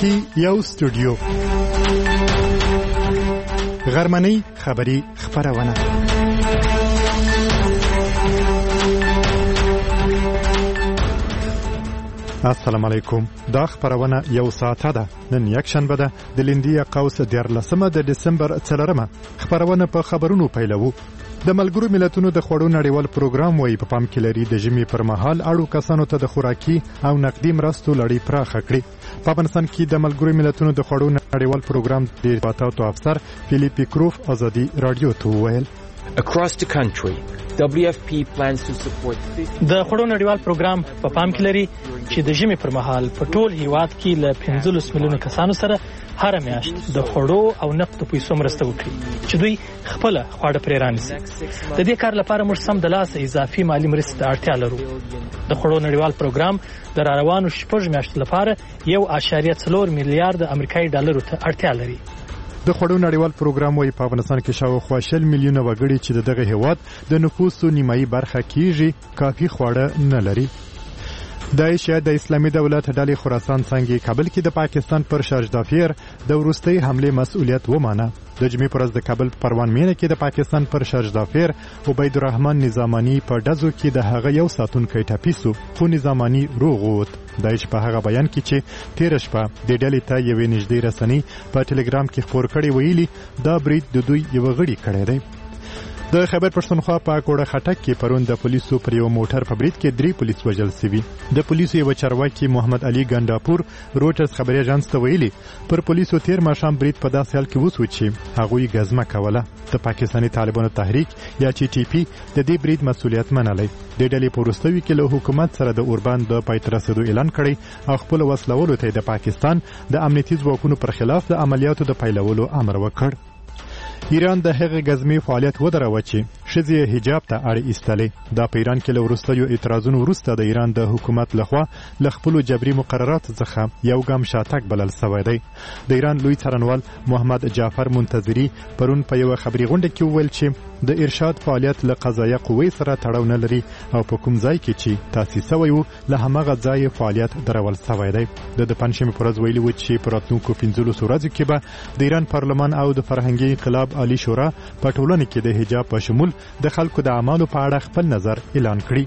کې یو استودیو غرمنۍ خبری خبرونه السلام علیکم. دا خبرونه یو ساعته ده. نن یک شنبه ده د لیندیا قوس 14 د دسمبر 4 خبرونه په خبرونو پیلوو. د ملګرو ملتونو د خوړو نړیوال پروګرام وایي په پام کې لري د ژمي پر مهال اړو کسانو ته د خوراکي او نقدي مرستو لړۍ پراخه کړي. په افغانستان کې د ملګرو ملتونو د خوړو نړیوال پروګرام د ارتباطاتو افسر فلیپی کروف ازادي رادیو ته وویل Across the country, WFP plans to support د خوړو نړیوال پروګرام په پام کې لري چې د ژمي پر مهال په ټول هیواد کې له 15 میلیونه کسانو سره هر میاشت د خوړو او نقدو پیسو مرسته وکړي چې دوی خپل خواړه پرې رانیسي. د دې کار لپاره موږ سم د لاس اضافي مالی مرستې ته اړتیا لرو. د خوړو نړیوال پروګرام د راروانو 6 میاشتو لپاره 1.4 میلیارډ امریکایي ډالرو ته اړتیا لري. د خوړو نړیوال پروګرام وایي په افغانستان کې شاوخوا 60 میلیونه وګړي چې دغه هیواد د نفوسو نیمایي برخه کېږي کافي خواړه نه لري. داعش د اسلامي دولت ډلې خراسان څنګه کابل کې د پاکستان پر شارجدافیر د وروستۍ حمله مسؤلیت ومانه. د جمعې پر ورځ د کابل پروان مینه کې د پاکستان پر شارجدافیر عبید الرحمن نظامانی په ډزو کې د هغه یو ساتونکی ټپي شو خو نظامانی روغ ووت. داعش په هغه بیان کې چې 13 شپه د ډلې ته یوې نږدې رسنۍ په ټلګرام کې خبر کړي ویلي دا برید د دوی یو غړي کړی دی. د خیبر پښتونخوا په کوړه خټک کې پرون د پولیسو پر یو موټر په برید کې 3 پولیس وژل شوي. د پولیسو یو چارواکي محمد علي ګنداپور روټرز خبري اژانس ته ویلي پر پولیسو تیر ماښام برید په داسې حال کې وسو چې هغوی غزمه کوله. د پاکستاني طالبانو تحریک یا چې ټي پی د دې برید مسؤلیت منلی. د ډلې په وروستیو کې له حکومت سره د اوربان د پایترسدو اعلان کړی او خپل وسلولو ته د پاکستان د امنیتي ځواکونو پر خلاف د عملیاتو د پیلولو امر وکړ. ایران د هغه غزمي فعالیت ودروي چې ښځې حجاب ته اړ ایستلې. دا په ایران کې له وروستیو اعتراضونو وروسته د ایران د حکومت لخوا له خپل جبري مقررات څخه یو ګام شاتګ بلل شوی دی. د ایران لوی څارنوال محمد جعفر منتظری پرون په یو خبري غونډه کې وویل چې د ارشاد فعالیت له قضایه قوې سره تړاو نه لري او په کوم ځای کې چې تاسیس شوی وو له هماغه ځای فعالیت درول شوی دی. د پنځمې پر ورځ ویلي و چې په راتلونکو 15 ورځو کې به د ایران پارلمان او د فرهنګي انقلاب عالی شورا په ټولنه کې د حجاب په شمول د خلکو د اعمالو په اړه خپل نظر اعلان کړي.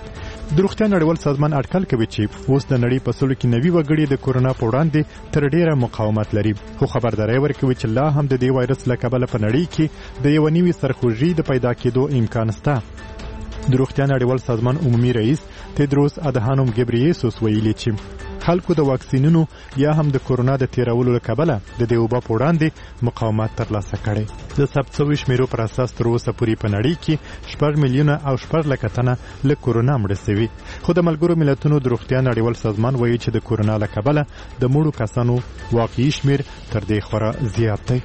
د روغتیا نړیوال سازمان اټکل کوي چې اوس د نړۍ په سلو کې 90 وګړي د کورونا په وړاندې تر ډیره مقاومت لري خو خبرداري ورکوي چې لا هم د دې وایرس له کبله په نړۍ کې د یو نوي سرخوږي د پیدا کېدو امکان شته. د روغتیا نړیوال سازمان عمومي رئیس تدروس ادهانوم ګبریيسوس ویلي چې خلکو د واکسینونو یا هم د کورونا د تیرولو لکبله د دې وبا په وړاندې مقاومت ترلاسه کړي. د ثبت شویو شمیرو پر اساس تر اوسه پورې په نړۍ کې 4 میلیونه او 4 لک تنه له کورونا مړه شوي. خو د ملګرو ملتونو د روغتیا نړیوال سازمان وایي چې د کورونا لکبله د مړو کسانو واقعي شمیر تر دې خورا زیات دی.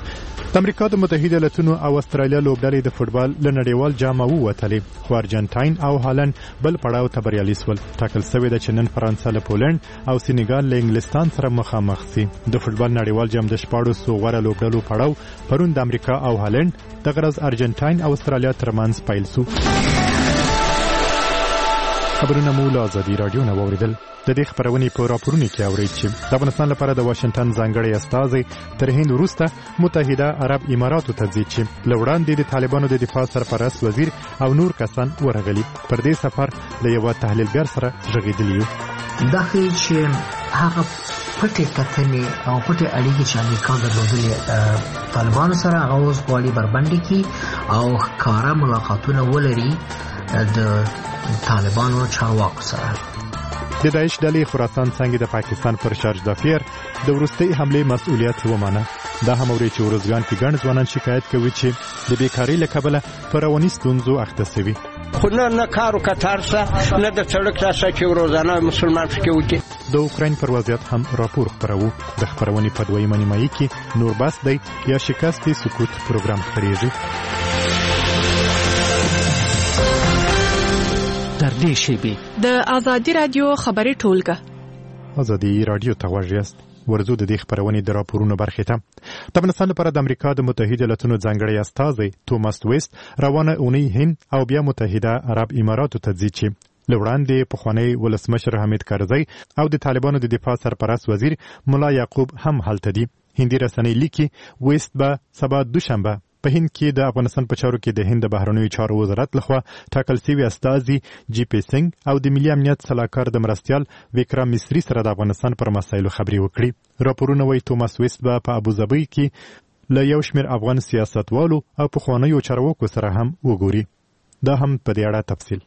د امریکا د متحده ایالاتونو او استرالیا لوبډلې د فوتبال له نړیوال جام ووتلې خو ارجنټاین او هالند بل پړاو ته بریالي شول. ټاکل شوی ده چې نن فرانسه له پولند او سینیګال له انګلستان سره مخامخ شي. د فوتبال نړیوال جام د 14 غوړه لوبډلو پړاو پرون د امریکا او هالند د غرض ارجنټاین او استرالیا ترمنځ پیل شو. خبرونه مو له ازادي رادیو نه واوریدل. د دې خبرونې په راپورونو کې اورئ چې د افغانستان لپاره د واشنگټن ځانګړی استازی تر هند وروسته متحده عرب اماراتو ته ځي چې له وړاندې د طالبانو د دفاع سرپرست وزیر او نور کسان ورغلي. پر دې سفر له یو تحلیلګر سره ژغېدلی یو. دا ښیي چې هغه پټې کتنې او پټې اړیکې چې امریکا درلودلې طالبانو سره هغه اوس غواړي بربنډې کړي او ښکاره ملاقاتونه ولري د طالبانو چارواکو سره. د داعش ډلې خراسان څنګه د پاکستان پر شارجدافیر د وروستۍ حمله مسؤلیت ومانه. دا هم اوري چې ورزګان کې ګڼ ځوانان شکایت کوي چې د بیکاری له کبله پر رواني ستونزو اخته شوي. خو نه کارو کتار سه نه د سړک راسه چې روزانه مسلمان فکر وکړي. د اوکراین پر وضعیت هم راپور خپرو. د خبرونې په دویمه نیمایي کې نور بس دی یا شکست سکوت پروګرام خپریږي. در دې شیبې د ازادي رادیو خبري ټولګه ازادي رادیو ته غوږ یاست. ورزو د دې خبرونې د راپورونو برخې ته. د افغانستان لپاره د امریکا د متحده ایالاتونو ځانګړی استازی توماس ویست روانه اونۍ هند او بیا متحده عرب اماراتو ته ځي چې لوړاندې پخوانی ولسمشر حامد کرزی او د طالبانو د دفاع سرپرست وزیر مولا یعقوب هم هلته دي. هندي رسنۍ لیکي ویست به سبا دوشنبه په هند کې د افغانستان په چارو کې د هند بهرنیو چارو وزارت لخوا ټاکل شوی استازي جی پی سنگ او د ملي امنیت سلاکار د مرستيال وکرام مصری سره د افغانستان پر مسایلو خبري وکړي. راپورونه وايي توماس ویست به په ابوظبي کې له یو شمېر افغان سیاستوالو او پخوانیو چارواکو سره هم وګوري. دا هم په دې اړه تفصیل.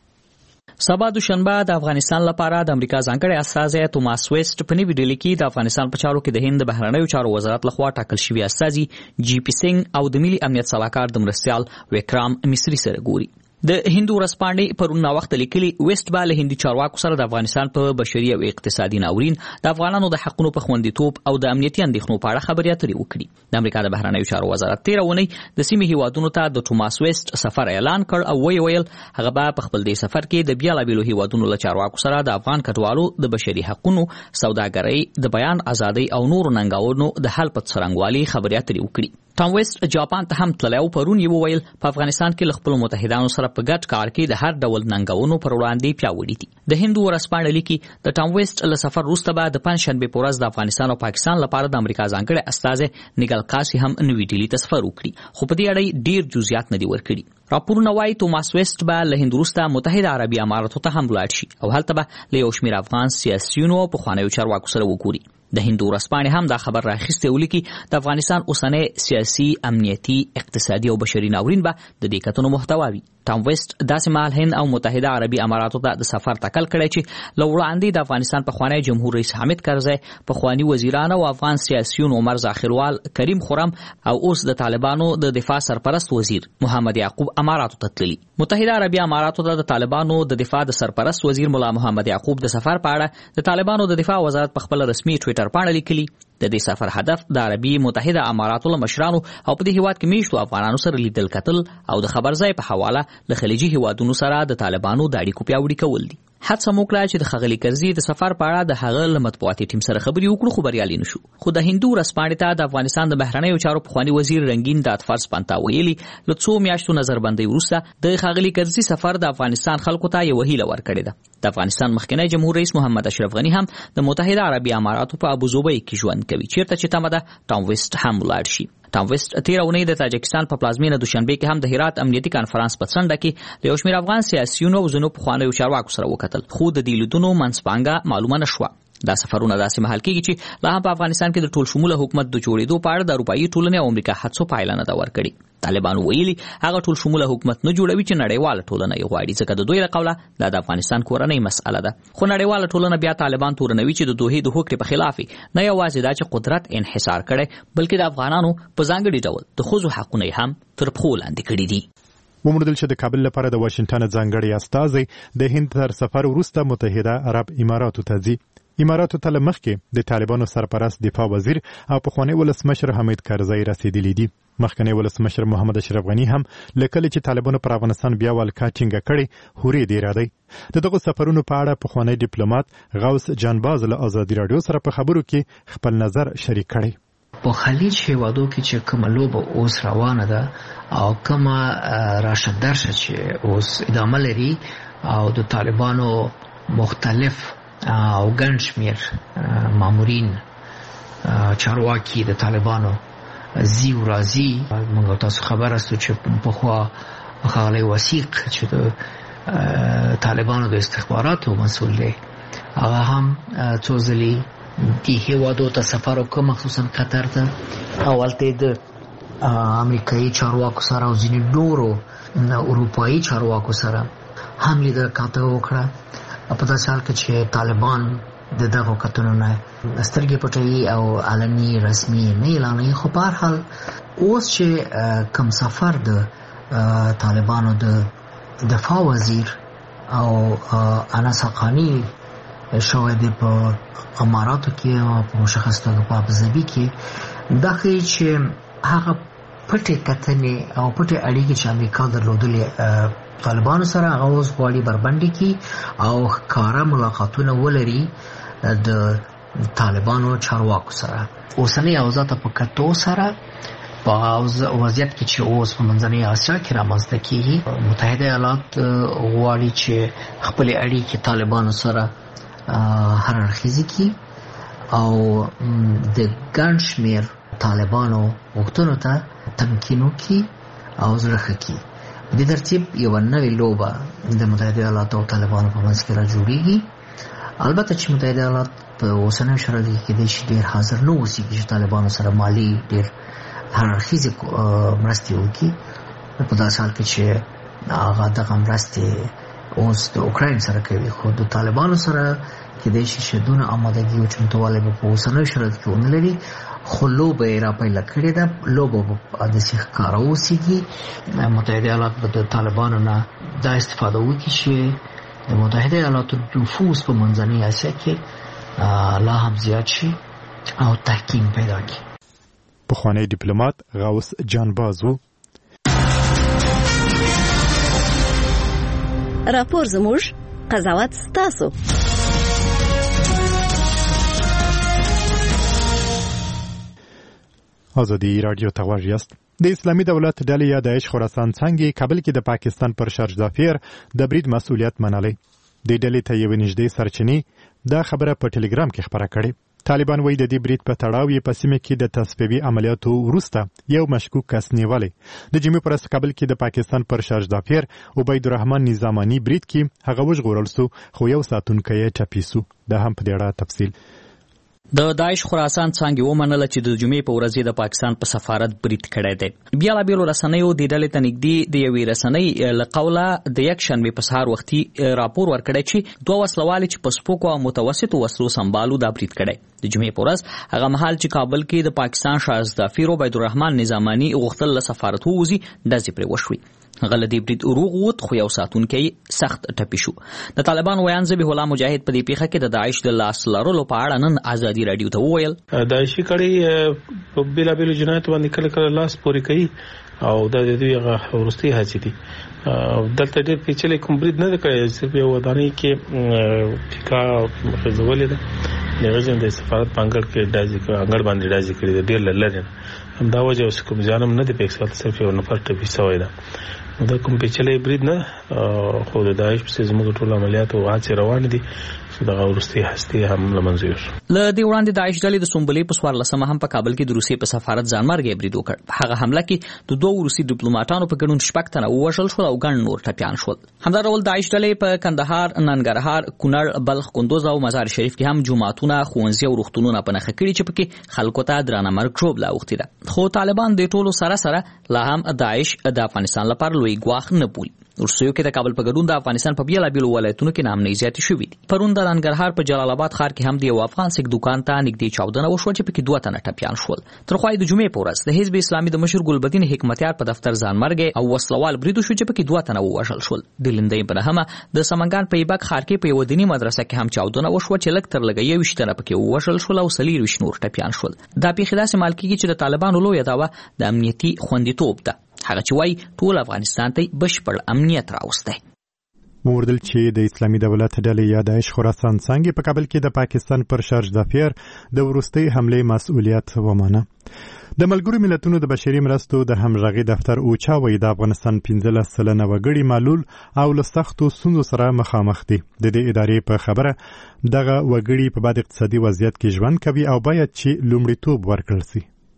سبا دوشنبه د افغانستان لپاره د امریکا ځانګړی استازی توماس ویست په نوې ډیلي کې د افغانستان په چارو کې د هند بهرنیو چارو وزارت لخوا ټاکل شوی استازي جی پی سنگ او د ملي امنیت سلاکار د مرستيال وکرام مصری سره ګوري. د هندو ورځپاڼې پرون وخت لیکلي ویست به له هندي چارواکو سره د افغانستان په بشري او اقتصادي ناورین د افغانانو د حقونو په خوندیتوب او د امنیتي اندېښنو په اړه خبرې اترې وکړي. د امریکا د بهرنیو چارو وزارت 13 اونۍ د سیمې هیوادونو ته د توماس ویست سفر اعلان کړ او ویل هغه به په خپل دې سفر کې د بیلابیلو هیوادونو له چارواکو سره د افغان کډوالو د بشري حقونو، سوداګرۍ، د بیان ازادۍ او نورو ننګونو د حل په څرنګوالي خبرې اترې وکړي. ټام ویست جاپان ته هم تللی او پرون یې وویل په افغانستان کې له خپلو متحدانو سره په ګډ کار کې د هر ډول ننګونو پر وړاندې پیاوړي دي. د هندو ورځپاڼې لیکي د ټام ویست له سفر وروسته به د پنجشنبې په ورځ د افغانستان او پاکستان لپاره د امریکا ځانګړی استازی نیګل کاسي هم نوې ډیلي ته سفر وکړي، خو په دې اړه ډیر جزئیات نه دي ورکړي. راپورونه وايي توماس ویست به له هند وروسته متحده عربي اماراتو ته هم ولاړ شي او هلته به له یو شمېر افغان سیاسیونو او پخوانیو چارواکو سره وګوري. د هندو ورځپاڼې هم دا خبر راخیستی ولیکي د افغانستان اوسنی سیاسي، امنیتي، اقتصادي او بشري ناورین به د دې کتنو محتوا وي. ټام ویست داسې مهال هند او متحده عربي اماراتو ته د سفر ټاکل کړی چې له وړاندې د افغانستان پخوانی جمهور رئیس حامد کرزی، پخواني وزیران او افغان سیاسیون عمر ظاهروال، کریم خرم او اوس د طالبانو د دفاع سرپرست وزیر محمد یعقوب اماراتو ته تللي. متحده عربي اماراتو ته د طالبانو د دفاع د سرپرست وزیر مولا محمد یعقوب د سفر په اړه د طالبانو د دفاع وزارت په خپل رسمي ټویټر باندې لیکلي د دې سفر هدف د عربي متحده اماراتو له مشرانو او په دې هیواد کې میشتو افغانانو سره لیدل کتل او د خبرځای په حواله له خلیجي هیوادونو سره د طالبانو د اړیکو پیاوړي کول دي. حادثه موکړه چې د خغلی کرزي د سفر په اړه د هغه له مطبوعاتي ټیم سره خبري وکړو خو بریالي نشو. خو د هندو ورځپاڼې ته د افغانستان د بهرنیو چارو پخوانی وزیر رنگین دادفرز پنتا ویلي له څو میاشتو نظربندۍ وروسته د خغلی کرزي سفر د افغانستان خلکو ته یو هیله ورکړې ده. د افغانستان مخکنی جمهور رئیس محمد اشرف غنی هم د متحده عربي اماراتو په ابوظبي کې ژوند کوي چیرته چې تمه ده ټام ویست هم ولاړ شي. ټام ویست 13 اونۍ د تاجکستان په پلازمینه دوشنبه کې هم د هرات امنیتي کانفرنس په څنډه کې د یو شمېر افغان سیاسیونو او ځینو پخوانیو چارواکو سره وکتل، خو د دې لیدونو منځپانګه معلومه نه شوه. دا سفرونه داسې مهال کېږي چې لا هم په افغانستان کې د ټول شموله حکومت د جوړېدو په اړه د اروپایي ټولنې او امریکا هڅو پایله نه ده ورکړې. طالبانو ویلي هغه ټول شموله حکومت نه جوړوي چې نړیواله ټولنه یې غواړي، ځکه د دوی له قوله دا د افغانستان کورنۍ مسأله ده. خو نړیواله ټولنه بیا طالبان تورنوي چې د دوحې د هوکړې په خلاف نه یوازې دا چې قدرت انحصار کړي بلکې د افغانانو په ځانګړي ډول د ښځو حقونه هم تر پښو لاندې کړي دي. وموندل چې د کابل لپاره د واشنگټن ځانګړی استازی د هند تر سفر وروسته متحده عرب اماراتو ته ځي. اماراتو ته مخکې د طالبانو سرپرست دفاع وزیر او پخوانی ولسمشر حامد کرزی رسیدلی دي. مخکنی ولسمشر محمد اشرف غنی هم لکه چې طالبانو پر افغانستان بیا والکا ټینګه کړي هوري دی را دی. دغه سفرونو په اړه پخوانی ډیپلوماټ غوث جانباز له آزادي رادیو سره په خبرو کې خپل نظر شریک کړي. په خلیج هیوادو کې چې کومه لوبه اوس روانه ده او کومه راشه درشه چې اوس ادامه لري او د طالبانو مختلف او ګڼ شمېر مامورین چارواکي د طالبانو زی و راځي. موږ تاسو خبر استو چې په خوا خالي وثیق چې د طالبانو د استخباراتو مسؤل دی هغه هم څو ځلې دی هیوادو ته سفر وکړ، مخصوصا قطر ته. اولته د امریکایي چارواکو سره او ځینې نورو اروپایي چارواکو سره هم لیدل کاته وکړه په داسې حال کې چې طالبان د دغه کتنو نه سترګې پټوي او علني رسمي نه اعلانوي. خو په هر حال اوس چې کم سفر د طالبانو د دفاع وزیر او انس حقانی شوی دی په اماراتو کې او په مشخص توګه په ابوظبي کې، دا ښیي چې هغه پټې کتنې او پټې اړیکې چې امریکا درلودلې طالبانو سره هغه اوس غواړي بربنډي کړي او ښکاره ملاقاتونه ولري د طالبانو چارواکو سره. اوسنۍ اوضاع ته په کتو سره په وضعیت کې چې اوس په منځنۍ اسیا کې رامنځته کیږي متحده ایالات غواړي چې خپل اړیکې طالبانو سره هر اړخیزې کړي او د ګڼ شمېر طالبانو غوښتنو ته تمکین وکړي او زړه ښه کړي. په دې ترتیب یوه نوې لوبه د متحده ایالاتو او طالبانو په منځ کې را جوړیږي. البته چې متحده ایالات په اوسنیو شرایطو کې کېدای شي ډېر حاضر نه اوسېږي چې طالبانو سره مالي ډېر هر اړخیزې مرستې وکړي په داسې حال کې چې هغه دغه مرستې اوس د اوکراین سره کوي، خو د طالبانو سره کېدای شي چې دونه آمادګي او چمتووالی به په اوسنیو شرایطو کې ونه لري، خو لوبه یې راپیله کړې ده. لوبه به داسې ښکاره اوسېږي. متحده ایالات به د طالبانو نه دا استفاده وکړي چې د متحده ایالاتو نفوذ په منځنۍ اسیا کې لا هم زیات شي او تحکیم پیدا کړي. پخوانی ډیپلوماټ غوث جانباز و. راپور زموږ، قضاوت ستاسو. ازادي رادیو ته غوږ یاست. د اسلامي دولت ډلې یا داعش خراسان څنګه کابل کې د پاکستان پر شارج دافیر د برید مسؤلیت منلې. د ډلې ته یو نږدې سرچینې دا خبره په ټلګرام کې خبره کړې. طالبان وایي د دې برید په تړاو یې په سیمه کې د تصفیوي عملیاتو وروسته یو مشکوک کس نیولې. د جمعې پر ورځ کابل کې د پاکستان پر شارج دافیر عبیدالرحمن نظامانی برید کې هغه وژغورل سو، خو یو ساتونکی یې ټپي سو. دا هم په دې اړه تفصیل. د داعش خراسان څانګې ومنله چې د جمعې په ورځ د پاکستان په سفارت برید کړی دی. بیلابیلو رسنیو د ډلې ته نږدې د یوې رسنۍ له قوله د یکشنبې په سهار وختي راپور ورکړی چې دوه وسلوالې چې په سپکو او متوسطو وسلو سمبالو دا برید کړی. د جمعې په ورځ هغه مهال چې کابل کې د پاکستان شارج دافیر عبیدالرحمن نظامانی غوښتل له سفارت ووځي، ډزې پرې وشوې. هغه له دې برید روغ ووت، خو یو ساتونکی سخت ټپي شو. د طالبان ویان ذبیح الله مجاهد په دې پیښه کې د داعش د لاس لرلو په اړه نن ازادي رادیو ته وویل داعشي کړي په بیلابیلو جنایتو باندې کله کله لاس پورې کوي او دا د دوی هغه وروستۍ هڅې دي. دلته ډېر پیچلی کوم برید نه دی کړی، صرف یو ودانۍ کې پیکا خېزولې ده، د هغې ځای د سفارت په انګړ کې انګړ باندې ډزې کړي ده، ډېر له لرې نه. همدا وجه اوس کوم زیان هم نه دی پېښ شوی، صرف یو نفر ټپي شوی ده. دا کوم پیچلی برید نه، خو د داعش پسې زموږ ټول عملیات او هڅې روانې دي چې دغه وروستۍ هستې هم له منځه یوسو. له دې وړاندې داعش ډلې د سنبلې په 14مه هم په کابل کې د روسیې په سفارت ځانمرګی برید وکړ. په هغه حمله کې د دوه روسي ډیپلوماټانو په ګډون 6 تنه ووژل شول او ګڼ نور ټپیان شول. همدا ډول داعش ډلې په کندهار، ننګرهار، کونړ، بلخ، کندوز او مزار شریف کې هم جوماتونه، ښوونځي او روغتونونه په نښه کړي چې پکې خلکو ته درانه مرګ ژوبله اوښتې ده. خو طالبان د ټولو سره لا هم داعش د افغانستان لپاره لوی ګواښ نه بولي. روسیو کې د کابل په ګډون د افغانستان په بیلابیلو ولایتونو کې نامنۍ زیاتې شوې دي. پرون د ننګرهار په جلال آباد ښار کې هم د یو افغان سیک دکان ته نږدې چاودنه وشوه چې پکې 2 تنه ټپیان شول. تر خوا د جمعې په ورځ د حزب اسلامي د مشر ګلبدین حکمتیار په دفتر ځانمرګی او وسلوال برید وشو چې پکې 2 تنه ووژل شول. د لندۍ په نهمه د سمنګان په ایبک ښار کې په یو دیني مدرسه کې هم چاودنه وشوه چې لږ تر لږه 21 تنه پکې ووژل شول او 23 نور ټپیان شول. دا پیښې داسې مال کېږي چې د طالبانو لویه دعوه د امنیتي خوندیتوب ده، هغه چې وایي ټول افغانستان ته بشپړ امنیت راوستی. موردل چې د اسلامي دولت ډلې یا داعش خراسان څنګه په کابل کې د پاکستان پر شارج دافیر د وروستۍ حمله مسؤلیت ومانه. د ملګرو ملتونو د بشري مرستو د همغږي دفتر اوچا وایي د افغانستان 15% وګړي معلول او له سختو ستونزو سره مخامخ دي. د دې ادارې په خبره دغه وګړي په بد اقتصادي وضعیت کې ژوند کوي او باید چې لومړیتوب ورکړل شي.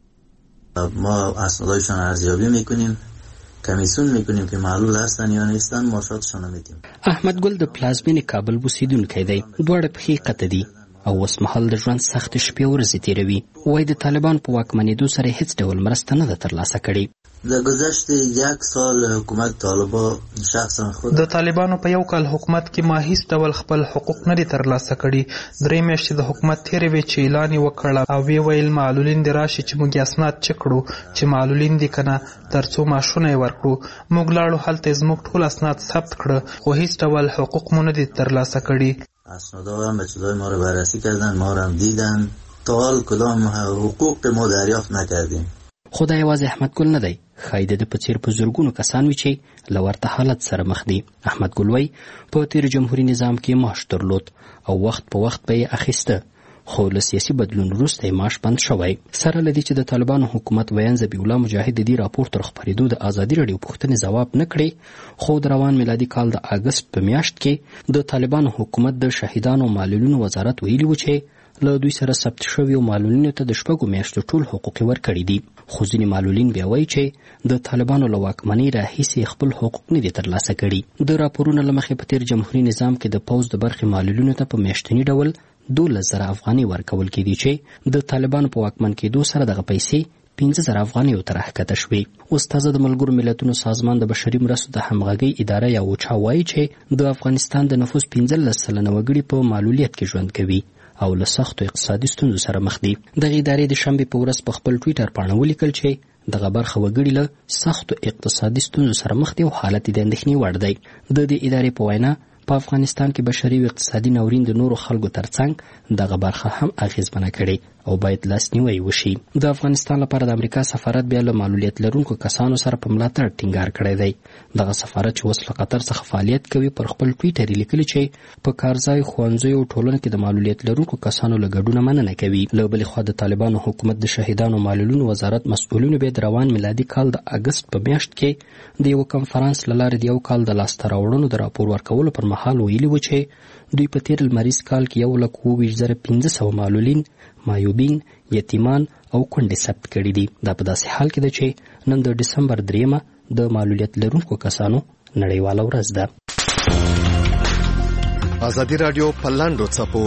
ما اسنادشان ارزیابی میکنیم، کمیسیون میکنیم که معلول هستن یا نیستن، ماشاتشان میدیم. احمد ګل د پلازمینې کابل اوسیدونکی دی، دواړه پښې قطع دي او اوس مهال د ژوند سخت شپې ورځې تیروي. وایي د طالبان په واکمنېدو سره هیڅ ډول مرسته نه ده ترلاسه کړې. در گذشت 1 سال حکومت طالبان شخصا خود د طالبانو په 1 کال حکومت کې ما هیڅ ډول خپل حقوق نه دي ترلاسه کړي. 3 میاشتې د حکومت تیرې وې چې اعلان یې وکړ او وی ویل معلولین دې راشي چې موږ اسناد چک کړو چې معلولین دي کنه ترڅو معاشونه یې ورکړو. موږ لاړو هلته زموږ ټول اسناد ثبت کړه خو هیڅ ډول حقوق مو نه دي ترلاسه کړي. اسنادا هم به چیزای ما رو بررسی کردن، ما رو هم دیدن، تا حال کدام حقوق ما دریافت نکردیم. خدای یوازې احمد ګل نه دی، ښایي د ده په څېر په زرګونو کسان وي چې له ورته حالت سره مخ دي. احمد ګل وایي په تېر جمهوري نظام کې معاش درلود او وخت په وخت به یې اخیسته، خو له سیاسي بدلون وروسته معاش بند شوی. سره له دې چې د طالبانو حکومت ویان ذبیح الله مجاهد د دې راپور تر خپرېدو د ازادي راډیو پوښتنې ځواب نه کړې، خو د روان میلادي کال د اګست په میاشت کې د طالبانو حکومت د شهیدانو معلولینو وزارت ویلي و چې له دوی سره ثبت شویو معلولینو ته د 6 میاشتو ټول حقوق ورکړي دي. خو ځینې معلولین بیا وایي چې د طالبانو له واکمنۍ راهیسې خپل حقوق نه دي ترلاسه کړي. د راپورونو له مخې په تیر جمهوري نظام کې د پوځ د برخې معلولینو ته په میاشتني ډول 12,000 افغانۍ ورکول کېدي چې د طالبانو په واکمن کېدو سره دغه پیسې 15,000 افغانۍ ته راښکته شوې. استاذه د ملګرو ملتونو سازمان د بشري مرستو د همغږۍ اداره یا اوچا وایي چې د افغانستان د نفوس 15% وګړي په معلولیت کې ژوند کوي او له سختو اقتصادي ستونزو سره مخ دي. دغه ادارې د شنبې په ورځ په خپل ټویټر پاڼه ولیکل چې دغه برخه وګړي له سختو اقتصادي ستونزو سره مخ دي او حالت د اندېښنې وړ دی. د دې ادارې په وینا په افغانستان کې بشري او اقتصادي ناورین د نورو خلکو ترڅنګ دغه برخه هم اغیزمنه کړي او باید لاسنیوی وشي. د افغانستان لپاره د امریکا سفارت بیا له معلولیت لرونکو کسانو سره په ملاتړ ټینګار کړی دی. دغه سفارت چې اوس له قطر څخه فعالیت کوي پر خپل ټویټر یې لیکلي چې په کارځای، ښوونځیو او ټولنو کې د معلولیت لرونکو کسانو له ګډونه مننه کوي. له بلې خوا د طالبانو حکومت د شهیدانو معلولینو وزارت مسؤلینو بیا د روان میلادي کال د اګست په میاشت کې د یو کنفرانس له لارې د یو کال د لاسته راوړنو د راپور ورکولو پر مهال ویلي و چې دوی په تیر لمریز کال کې 1,22,500 معلولین، معیوبین، یتیمان او کونډې ثبت کړي دي. دا په داسې حال کې ده چې نن د ډسمبر 3 د معلولیت لرونکو کسانو نړیواله ورځ ده. ازادي راډیو په لاندو څپو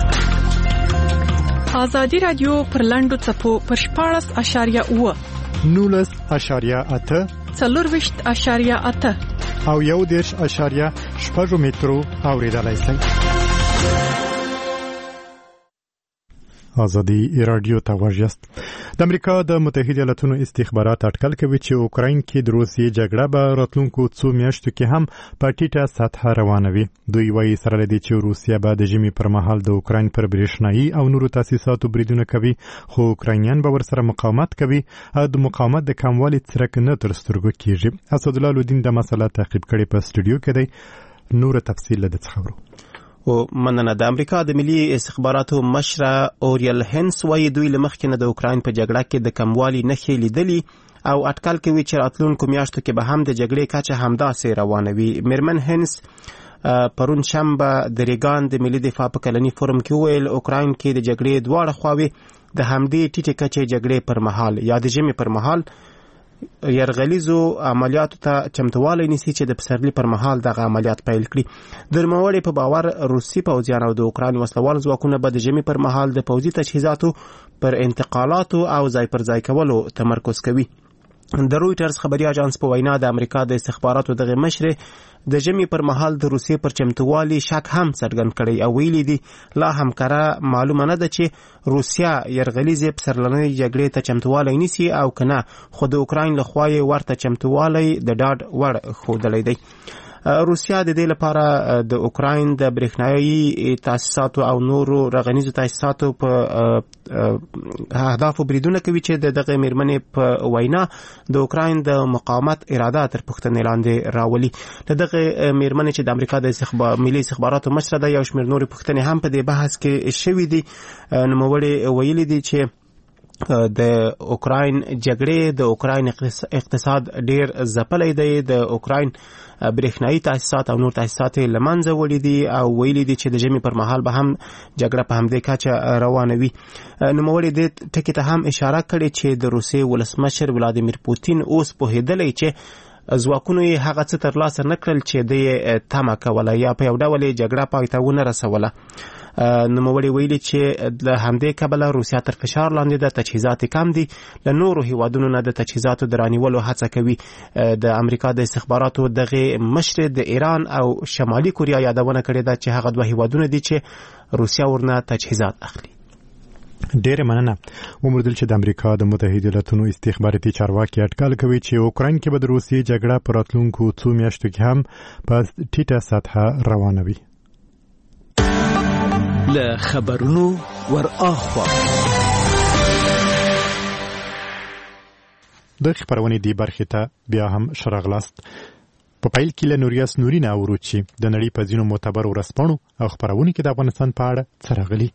ازادي راډیو پر لاندو څپو پر 14.8 19.8 24.8 او 1.6 مترو اوریدلای شئ. ازادي راډیو ته ورجست. د امریکا د متحده ایالاتونو استخبارات اټکل کوي چې اوکراین کې د روسیې جګړه به راتلونکو 2 میاشتو کې هم په ټیټه سطح روانه وي. دوی وایي سره لدی چې روسیا به د ژمي پر مهال د اوکراین پر برېښنایي او نورو تاسیساتو بریدونه کوي، خو اوکراینیان به ورسره مقاومت کوي او د مقاومت د کموالي څرک نه تر سترګو کیږي. اسد الله لودین د مسله تعقیب کړي په سټوډیو کې دی. نور تفصیل له څخه ورو او مننه. د امریکا د ملي استخباراتو مشره اوریل هنس وایي دوی له مخکې نه د اوکراین په جګړه کې د کموالي نښې لیدلي او اټکل کوي چې راتلونکو میاشتو کې به هم د جګړې کچه همداسې روانه وي. میرمن هنس پرون شنبه د ریګان د ملي دفاع په کلني فورم کې وویل اوکراین کې د جګړې دواړه خواوې د همدې ټیټې کچې جګړې پر مهال یا د ژمي پر مهال یرغلیزو عملیاتو ته چمتوالی نیسي چې د پسرلي پر مهال دغه عملیات پیل کړي. د نوموړي په باور روسي پوځیان او د اوکراین وسلوال ځواکونه به د ژمي پر مهال د پوځي تجهیزاتو پر انتقالاتو او ځای پر ځای کولو تمرکز کوي. د رویټرز خبري اژانس په وینا د امریکا د استخباراتو دغه مشرې د ژمي پر مهال د روسیې پر چمتووالي شک هم څرګند کړی او ویلي دي لا هم کره معلومه نه ده چې روسیا یرغلیزې پسرلنۍ جګړې ته چمتووالی نیسي او که نه، خو د اوکراین لخوا یې ورته چمتووالی د ډاډ وړ ښودلی دی. روسیا د دې لپاره د اوکراین د برېښنایي تاسیساتو او نورو رغنیزو تاسیساتو په اهدافو بریدونه کوي چې د دغه میرمنې په وینا د اوکراین د مقاومت اراده تر پوښتنې لاندې راولي. د دغه میرمنې چې د امریکا د ملي استخباراتو مشره ده، یو شمېر نورې پوښتنې هم په دې بحث کې شوي دي. نوموړي ویلي دي چې د اوکراین جګړې د اوکراین اقتصاد ډیر ځپلی دی، د اوکراین برېښنایي تاسیسات او نور تاسیسات له منځه وړي دي او ویلي دي چې د ژمي پر مهال به هم جګړه په همدې کچه روانه وي. نوموړي دې ټکي ته هم اشاره کړې چې د روسیې ولسمشر ولادیمیر پوتین اوس پوهېدلی چې ځواکونو یې هغه څه ترلاسه نه کړل چې د تمه کوله یا په یو ډول یې جګړه پای ته ونه رسوله. نوموړي ویلي چې د همدې کبله روسیا تر فشار لاندې ده، تجهیزات کم دي، له نورو هیوادونو نه د تجهیزاتو د رانیولو هڅه کوي. د امریکا د استخباراتو دغه مشر د ایران او شمالي کوریا یادونه کړې ده چې هغه دوه هیوادونه دي چې روسیا ورنه تجهیزات اخلي. ډېر مننه. ومردل چې د امریکا د متحده ایالاتونو استخباراتي چارواکي اټکل کوي چې اوکراین کې به د روسیې جګړه په راتلونکو 2 میاشتو کې هم په ټیټه سطح روانه وي. له خبرونو ور اخوا د خبرونې دی برخه ته بیا هم شراغلاست. په پایل کې له نوریاس نورینه اوروچی د نړۍ په ځینو معتبر ورسپانو او خبرونه کې د افغانستان په اړه څرغلي.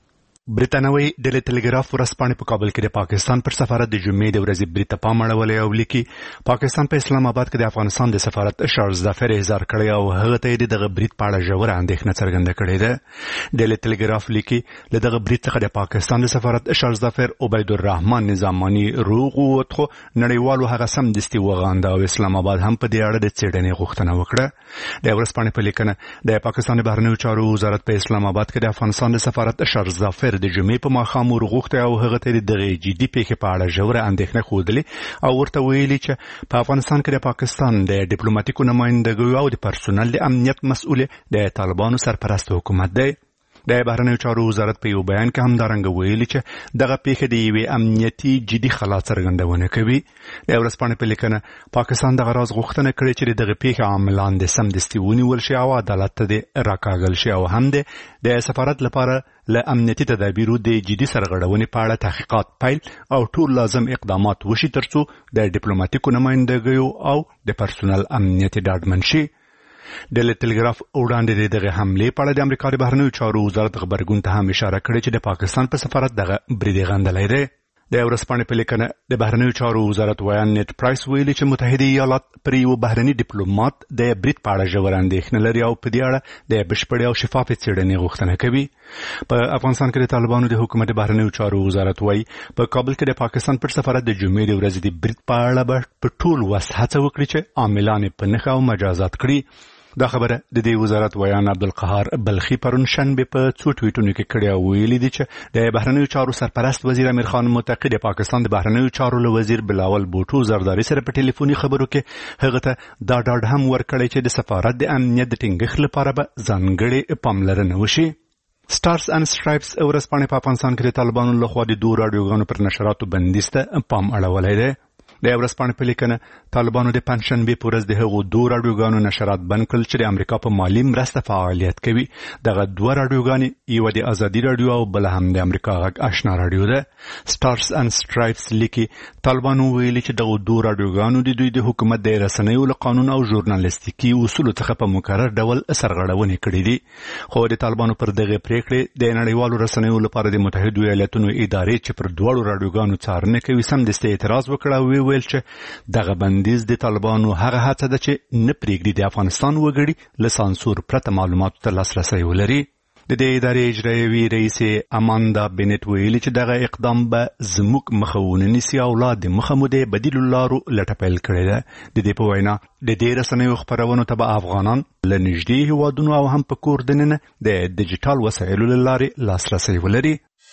برتانوي ډیلی ټلګراف ورځپاڼې په کابل کې د پاکستان پر سفارت د جمعې د ورځې برید ته پام اړولی او لیکي پاکستان په اسلام آباد کې د افغانستان د سفارت چارلز ظفر احضار کړی او هغه ته د دغه برید په اړه ژوره اندېښنه څرګنده کړې ده. ډیلی ټلګراف لیکي له دغه برید څخه د پاکستان د سفارت چارلز ظفر عبیدالرحمن نظامانی روغ ووت خو نړیوالو هغه سمدستي وغانده او اسلام آباد هم په دې اړه د څېړنې غوښتنه وکړه. د ورځپاڼې په لیکنه د پاکستان د بهرنیو چارو وزارت په اسلام آباد کې د افغانستان د سفارت چارلز ظفر د جمعې په ماښام ورغوښتی او هغه ته د دغې جدي پیښې په اړه ژوره اندېښنه ښودلې او ورته ویلي چې په افغانستان کې د پاکستان د ډیپلوماټیکو نمایندګیو او د پرسونل د امنیت مسؤل د طالبانو سرپرست حکومت دی. د بهرنیو چارو وزارت په یو بیان کې همدارنګه ویلي چې دغه پیښه د یوې امنیتي جدي خلا څرګندونه کوي. د ورځپاڼې په لیکنه پاکستان دغه راز غوښتنه کړې چې د دغه پیښې عاملان د سمدستي ونیول شي او عدالت ته د راکاږل شي او هم د سفارت لپاره له امنیتي تدابیرو د جدي سرغړونې په اړه تحقیقات پیل او ټول لازم اقدامات وشي ترڅو د ډیپلوماټیکو نمایندګیو او د پرسونل امنیت ډاډمن شي. ډیلی ټلګراف وړاندې دغه حملې په اړه د امریکا د بهرنیو چارو وزارت غبرګون ته هم اشاره کړې چې د پاکستان په سفارت دغه برید غندلی دی. د ورځپاڼې په لیکنه د بهرنیو چارو وزارت ویان نیټ پرایس ویلي چې متحده ایالات پر یو بهرني ډیپلوماټ د برید په اړه ژوره اندېښنه لري او په دې اړه د بشپړې او شفافې څېړنې غوښتنه کوي. په افغانستان کې د طالبانو د حکومت بهرنیو چارو وزارت وایي په کابل کې د پاکستان پر سفارت د جمعې د ورځې د برید په اړه به په ټول وس هڅه وکړي چې عاملان یې په نښه او مجازات کړي. دا خبره د دې وزارت ویان عبدالقهار بلخي پرون شنبه په څو ټویټونو کې کړې او ویلي دي چې د بهرنیو چارو سرپرست وزیر امیر خان متقی د پاکستان د بهرنیو چارو له وزیر بلاول بوټو زرداری سره په ټلیفوني خبرو کې هغه ته دا ډاډ هم ورکړی چې د سفارت د امنیت د ټینګښت لپاره به ځانګړې پاملرنه وشي. سټارز اینڈ سټرایپس ورځپاڼې په افغانستان کې د طالبانو لخوا د دوه راډیوګانو پر نشراتو بندیز ته پام اړولی دی. د ورځپاڼې په لیکنه طالبانو د پنجشنبې په ورځ د هغو دوه راډیوګانو نشرات بند کړل چې د امریکا په مالي مرسته فعالیت کوي. دغه دوه راډیوګانې یوه د ازادي راډیو او بله هم د امریکا غږ آشنا راډیو ده. سټارز اینډ سټرایپس لیکي طالبانو ویلي چې دغه دوه راډیوګانو د دوی د حکومت د رسنیو له قانون او ژورنالیستیکي اصولو څخه په مکرر ډول سرغړونې کړې دي. خو د طالبانو پر دغه پریکړې د نړیوالو رسنیو لپاره د متحدو ایالاتونو ادارې چې پر دواړو راډیوګانو څارنه کوي سمدستي اعتراض وکړ او ویل چې دغه بندیز د طالبانو هغه هڅه ده چې نه پرېږدي د افغانستان وګړي له سانسور پرته معلوماتو ته لاسرسی ولري. د دې ادارې اجرایوي رئیس اماندا بینټ ویلي چې دغه اقدام به زموږ مخه ونه نیسي او لا د مخه مو د بدیلو لارو لټه پیل کړې ده. د دې په وینا د دې رسنیو خپرونو ته به افغانان له نږدې هیوادونو او هم په کور دننه د ډیجیټل وسایلو له لارې لاسرسی ولري.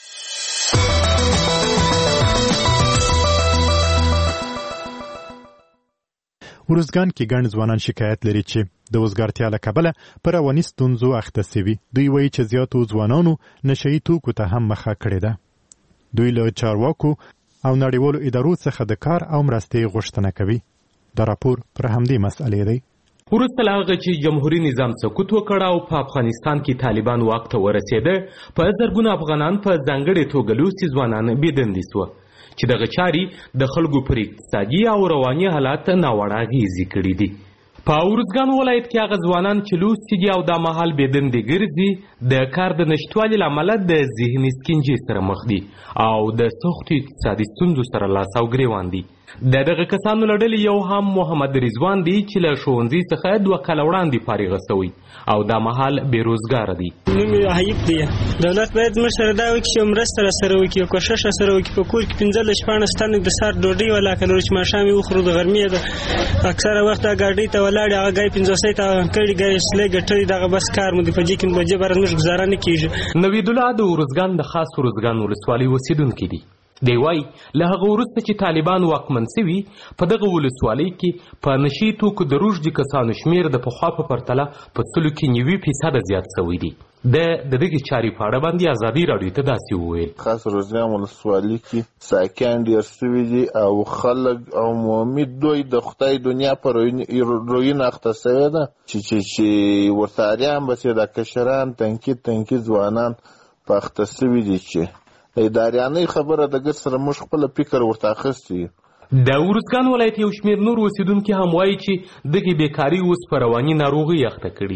ورزګان کې ګڼ ځوانان شکایت لري چې د وزګارتیا له کبله پر رواني ستونزو اخته سوي. دوی وایي چې زیاتو ځوانانو نشهیي توکو ته هم مخه کړې ده. دوی له چارواکو او نړیوالو ادارو څخه د کار او مرستې غوښتنه کوي. دا راپور پر همدې مسئلې دی. وروسته له هغه چې جمهوري نظام سقوط وکړ او په افغانستان کې طالبان واک ته ورسېده په زرګونه افغانان په ځانګړې توګه لوستي ځوانان بېدندې سوه چې دغه چارې د خلکو پر اقتصادي او رواني حالات ناوړه اغېزې کړي دي. په ارزګان ولایت کې هغه ځوانان چې لوستي دي او دا مهال بېدندې ګرځي د کار د نشتوالي له امله د ذهني سکنجې سره مخ دي او د سختو اقتصادي ستونزو سره لاس او ګرېوان دي. د دغه کسانو له ډلې یو هم محمد رضوان دی چې له ښوونځي څخه 2 کاله وړاندې فارغه سوی او دا مهال بېروزګاره دی. نوم یې حیب دی. دولت باید موږ سره دا وکړي چې مرسته راسره وکړي او کوښښ راسره وکړي. په کور کې 15-14 تنه د سهار ډوډۍ ولاکه لرو چې ماښام یې وخورو. د غرمې د اکثره وخت ګاډۍ ته ولاړې هغه ګای 500 ته کړي ګای سلې ګټلې دغه بس کار مو دی. په دې کې په جبر موږ گزاره نه کېږي. نوید الله د ارزګان د خاص ارزګان ولسوالۍ اوسېدونکی دی. دی وایي له هغه وروسته چې طالبان واکمن سوي په دغه ولسوالۍ کې په نشي توکو د روږدي کسانو شمېر د پخوا په پرتله په 90% زیات سوی دی. د دغې چارې په اړه باندې ازادي راډیو ته داسې وویل. خاص ارزګان ولسوالۍ کې ساکان ډېر سوي دي او خلک عمومي دوی د خدای دنیا په روین اخته سوی ده چې ورتاریان بسې د کشران تنکي ځوانان په اخته سوي دي چې اداریانۍ خبره د ګر سره موږ خپل فکر ورته اخیستی. د ارزګان ولایت یو شمېر نور اوسېدونکي هم وایي چې دغې بېکاري اوس په رواني ناروغۍ اخته کړي دي.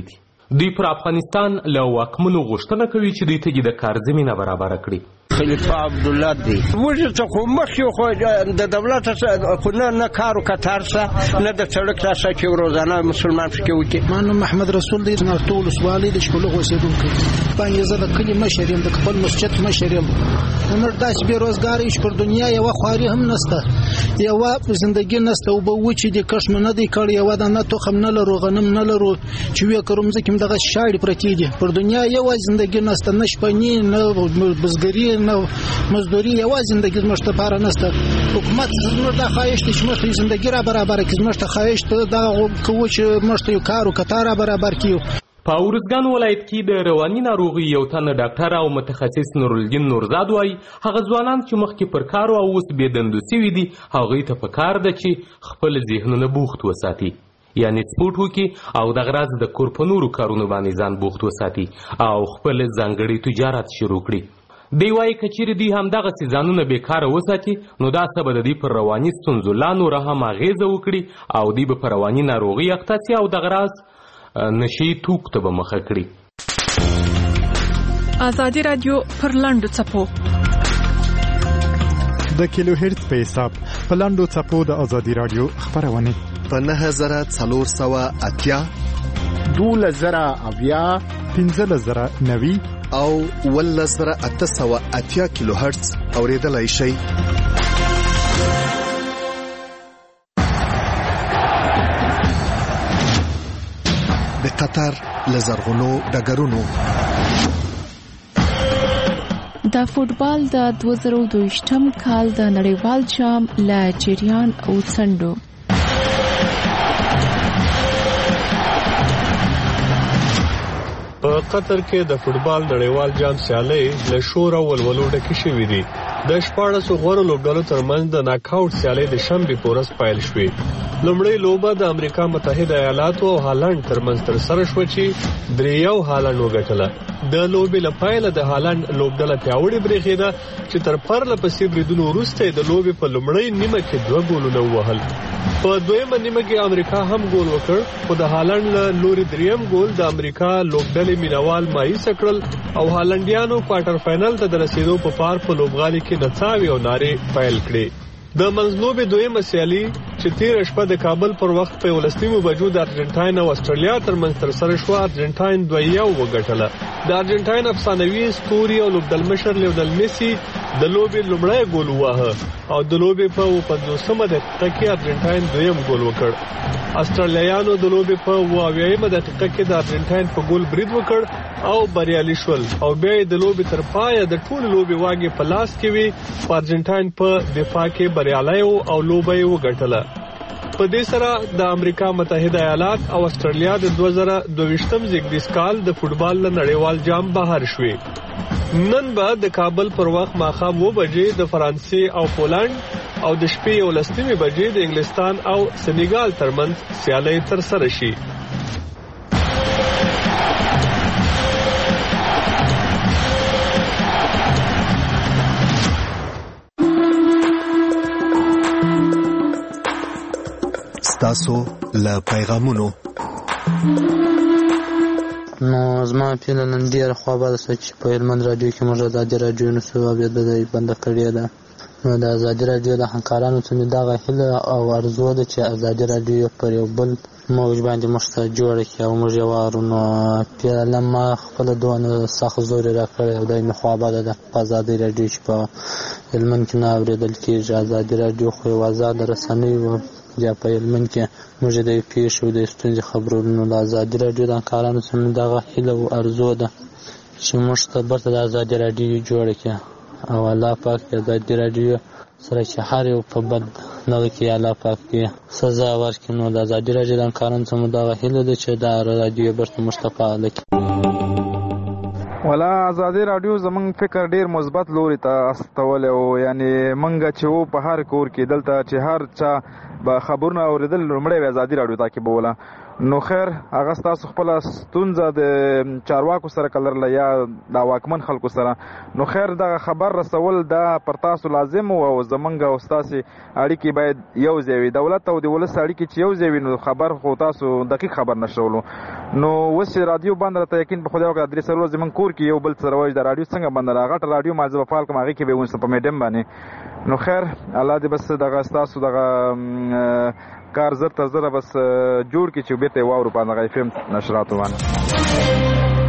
دوی پر افغانستان له واکمنو غوښتنه کوي چې دوی ته د کار زمینه برابره کړي. خلیفه عبدالله دی موږ ته خو مخکې خو د دولت خو نه کار و کتار څه نه د سړک راسه چې روزانه مسلمان پکې وکړي. ما نوم محمد رسول دی نارتو ولسوالۍ د شپلغ اوسېدونکی باندې زه د کلي مشر یم د خپل مسجد مشر یم. نور داسې بېروزګاره یو چې پر دنیا یوه خواري هم نشته یوه زندګي نشته اوبه وچې دي کښ مې نه دی کړی یوه دانه تخم نه لرو غنم نه لرو چې ویې کرو مځکې هم دغه شاړې پرتې دي پر دنیا یوه زندګي نشته نه شپني نه بزګري نه مزدوري یوه زندګي زموږ لپاره نشته. حکومت زموږ دا خواهش دی چې موږ ته زندګي را برابره کړي زموږ ته خواهش دغه کوو چې موږ ته یو کار و کتار را برابر کړي. په ارزګان ولایت کې د رواني ناروغي یو تن ډاکټر او متخصص نورالدین نورزاد وایي هغه ځوانان چې مخکې پر کار او اوس بې دندو سوي دي هغوی ته پکار ده چې خپل ذهنونه بوخت وساتي یعنې سپورټ وکړي او دغه راز د کور په نورو کارونو باندې ځان بوخت وساتي او خپل ځانګړی تجارت شروع کړي. دی وایي که چیرې دوی همدغسې ځانونه بېکاره وساتي نو دا څه به د دوی پر رواني ستونزو لا نوره هم اغېزه وکړي او دوی به په رواني ناروغي اخته سي او دغه راز نشي توک ته به مخه کړي. ازادي رادیو پر لاندو څپو د کیلو هرتز په حساب په لاندو څپو د ازادي رادیو خبرونه په 9480 12080 15090 او 11880 کیلو هرتز اوریدلای شئ. د قطر لزرغونو ډګرونو د فوټبال د 2022م کال د نړیوال جام له جریان او څنډو په قطر کې د فوټبال نړیوال جام سیالۍ له شور او ولولو ډکې شوې دي. د 14 غوړو لوبډلو ترمنځ د ناک آوټ سیالۍ د شنبې په ورځ پیل شوې. لومړی لوبه د امریکا متحده ایالاتو او هالند ترمنځ ترسره شوه چې 3-1 هالند وګټله. د لوبې له پیله د هالند لوبډله پیاوړې برېښېده چې تر پرله پسې بریدونو وروسته د لوبې په لومړۍ نیمه کې 2 ګولونه ووهل. په دویمه نیمه کې امریکا هم ګول وکړ خو د هالند له لوري دریم ګول د امریکا لوبډلې مینوال مایوس کړل او هالندیانو کوارټر فائنل ته د رسیدو په پار په لوبغالي کې نڅاوي او نارې پیل کړې. د منځلوبې دویمه سیالي چې تېره شپه د کابل پر وخت په 11 بجو د ارجنټاین او استرالیا ترمنځ ترسره شوه ارجنټاین 2-1 وګټله. د ارجنټاین افسانوي ستوري او لوبډلمشر لیونل میسي د لوبې لومړی ګول وواهه او د لوبې په 50مه دقیقه کې ارجنټاین دویم ګول وکړ. استرالیایانو د لوبې په 28مه دقیقه کې د ارجنټاین په ګول برید وکړ او بریالي شول او بیا د لوبې تر پایه د ټول لوبې واګې په لاس کې وي. ارجنټاین په دفاع کې بریالي او لوبه یې وګټله. په دې سره د امریکا متحده ایالات او استرالیا د 2022م زیږدیز کال د فوټبال له نړیوال جام بهر شوې. نن به د کابل پر وخت ماښام 2 بجې د فرانسې او پولند او د شپې 11 بجې د انګلستان او سنیګال ترمنځ سیالۍ ترسره شي. تاسو له پیغامونو نو زما په نن ډیر خو به چې په هلمند رادیو کې موږ آزادي رادیو نو سبب د بند کړی ده. نو د آزادي رادیو د همکارانو څخه دغه هیله او ارزو ده چې آزادي رادیو پر یو بل موږ باندې مشته جوړ کړي او موږ یو ورونو په لمه خپل دوه سخت زور راکړي او د مخابه ده په آزادي رادیو چې په هلمند کې نه اوریدل کېږي. آزادي رادیو خو آزاد رسنۍ و یا په هلمند کې موږ د پیښو د ستونزې خبرونو د آزادي رادیو د همکارانو څخه دغه هیله او ارزو ده چې موږ ته برته د آزادي رادیو جوړ کړي او الله پاک د آزادي رادیو سره چې هر یو په بد نه کې الله پاک سزا ورکړي. نو د آزادي رادیو د همکارانو څخه دغه هیله ده چې د رادیو برته مشتفاعل کړي. ولا آزادي رادیو زمونږ فکر ډیر مثبت لوري ته استول او یعنی منګه چې وو په هر کور کې دلته چې هر چا به خبرونه اوریدل لومړی آزادي رادیو تعقیبوله. نو خیر هغه ستاسو خپل ستونزه د چارواکو سره کلرله یا د واکمن خلکو سره، نو خیر دغه خبر رسول دا پر تاسو لازم او زمونږ او ستاسو اړیکې باید یو ځای وي. دولت او د ولس اړیکې چې یو ځای وي نو خبر خو تاسو دقیق خبر نشولو. نو اوس چې رادیو بند راته یقین په خدای وکړه 3 ورځې زمونږ کور کې یو بل سره وایي د رادیو څنګه بند را غټ رادیو ما زه په فال کوم هغې کې به ونیسم په میډیم باندې. نو خیر الله دې بس دغه ستاسو دغه کار زر تر زره بس جوړ کړي چې بیرته واورو په دغه FM نشراتو باندې.